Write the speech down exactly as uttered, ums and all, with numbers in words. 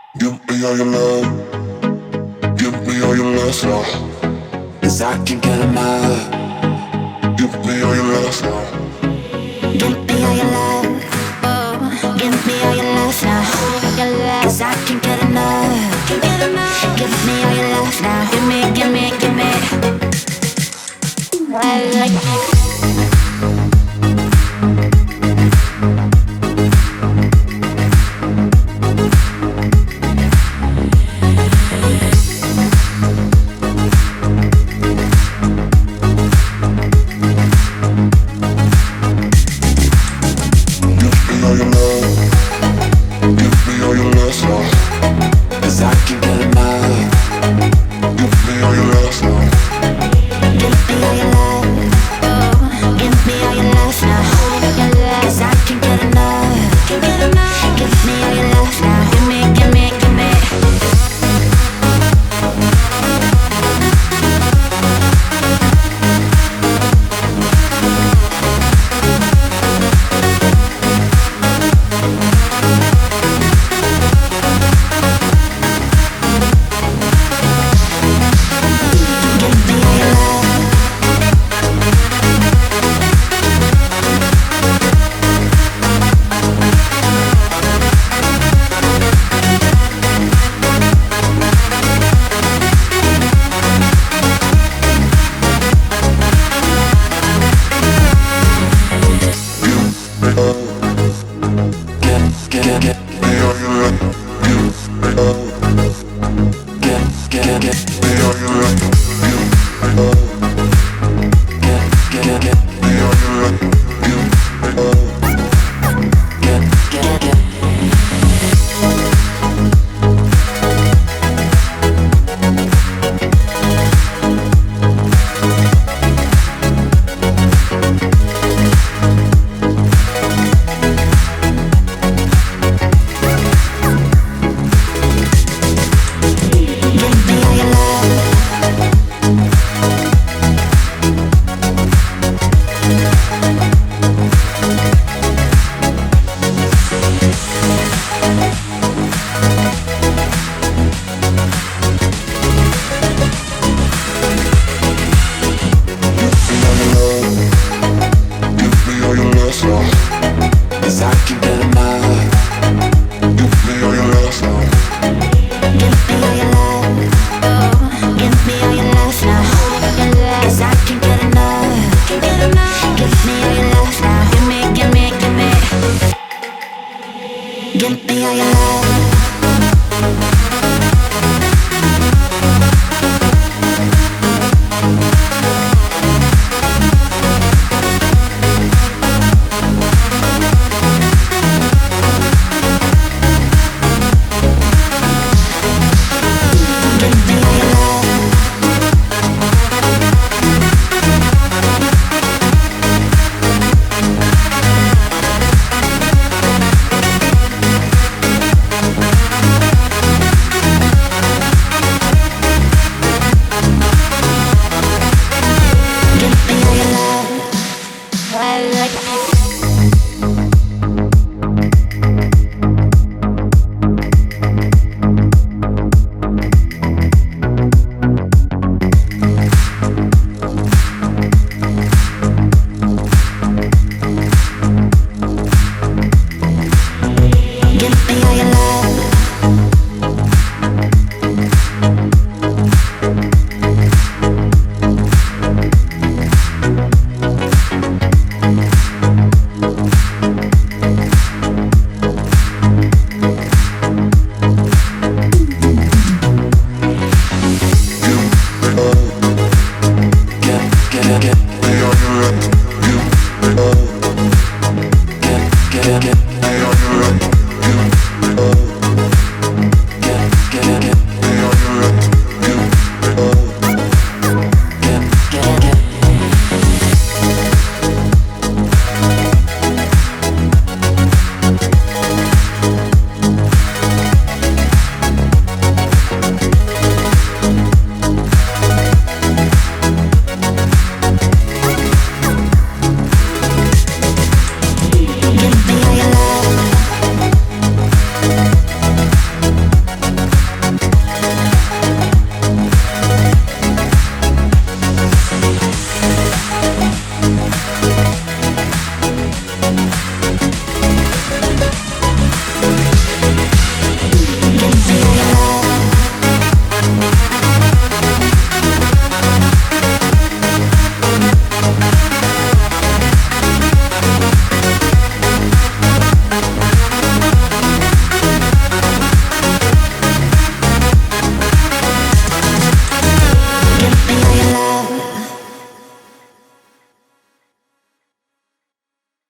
Give me all your love, give me all your love now. Cause I can't get enough. Give me all your love now. Give me all your love, oh, give me all your love now. Your love, cause I can't get enough. Can't get enough. Give me all your love now. Give me, give me, give me. I like it. Give me all your love.